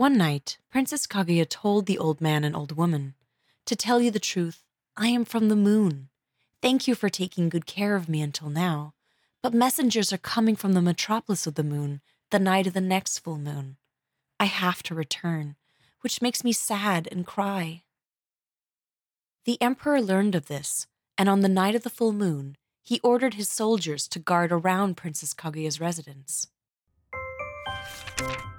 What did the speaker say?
One night, Princess Kaguya told the old man and old woman, "To tell you the truth, I am from the moon. Thank you for taking good care of me until now, but messengers are coming from the metropolis of the moon the night of the next full moon. I have to return, which makes me sad and cry." The emperor learned of this, and on the night of the full moon, he ordered his soldiers to guard around Princess Kaguya's residence.